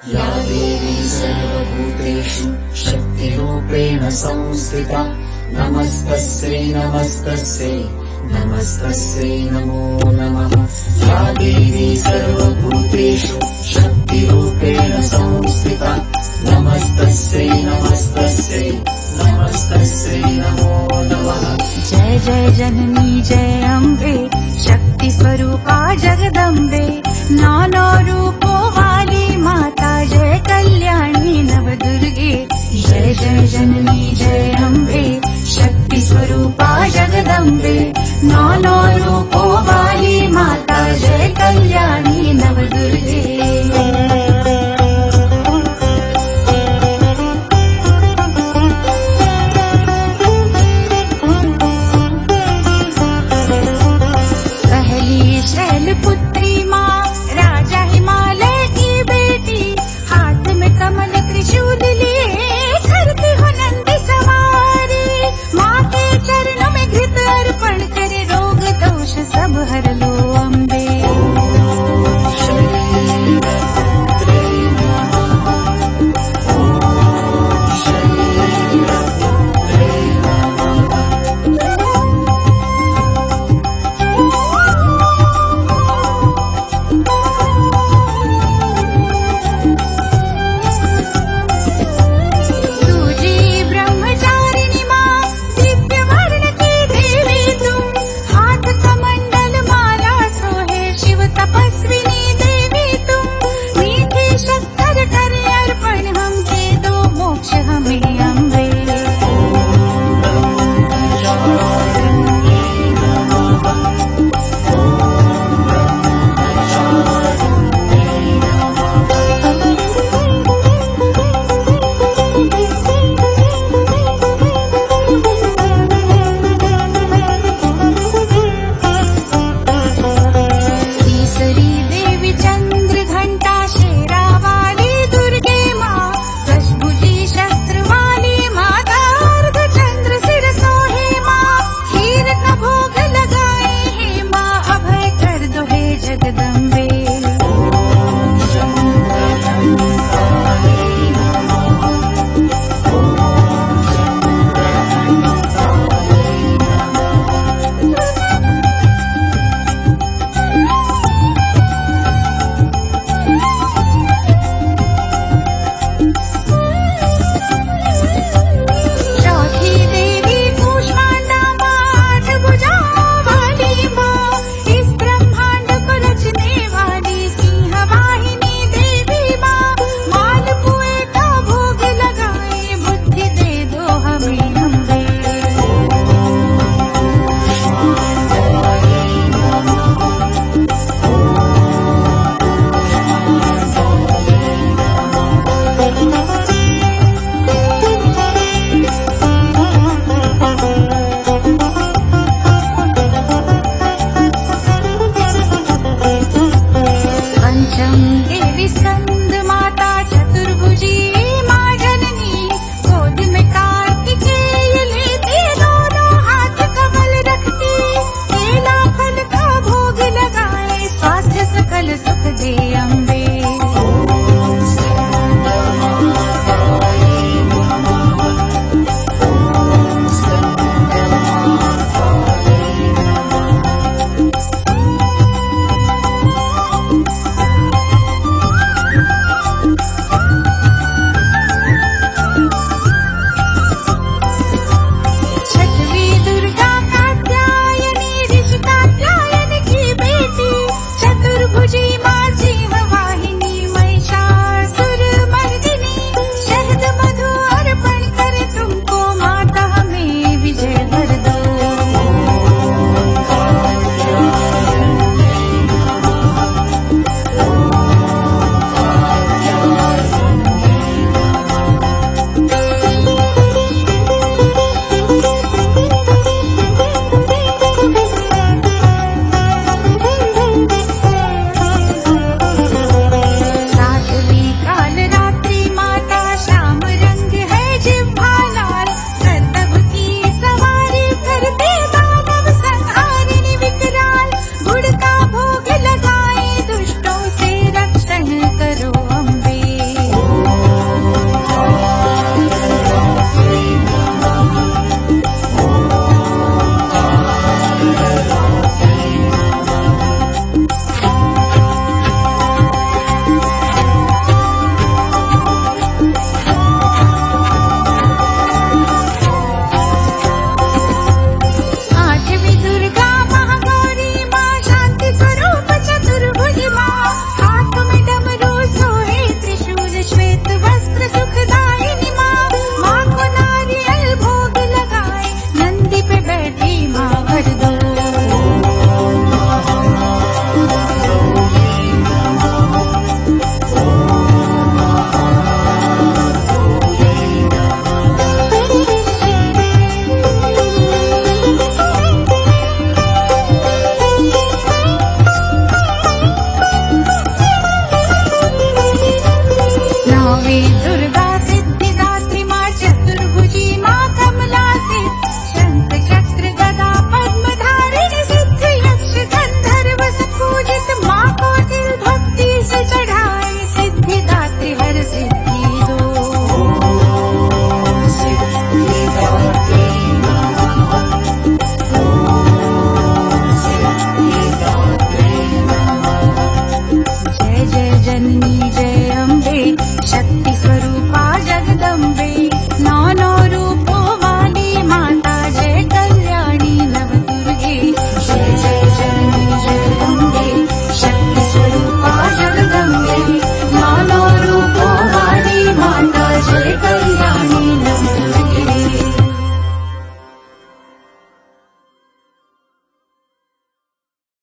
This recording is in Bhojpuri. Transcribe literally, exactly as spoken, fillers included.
या देवी सर्वभूतेषु शक्तिरूपेण संस्थिता नमस्तस्यै नमस्तस्यै नमस्तस्यै नमो नमः। या देवी सर्वभूतेषु शक्तिरूपेण संस्थिता नमस्तस्यै नमस्तस्यै नमस्तस्यै नमो नमः। जय जय जननी जय अम्बे शक्ति स्वरूपा जगदम्बे नाना रूपो वाली माता जय कल्याणी नव दुर्गे। जय जय जननी जय अम्बे शक्ति स्वरूपा जगदम्बे नाना रूपो वाली माता जय कल्याणी नव दुर्गे। पुत्री माँ राजा हिमालय की बेटी हाथ में कमल त्रिशूल लिए करती हो नंदी सवारी। माँ के चरणों में घृत अर्पण करे रोग दोष सब हर लो अम्बे। चतुर्भुजी माँ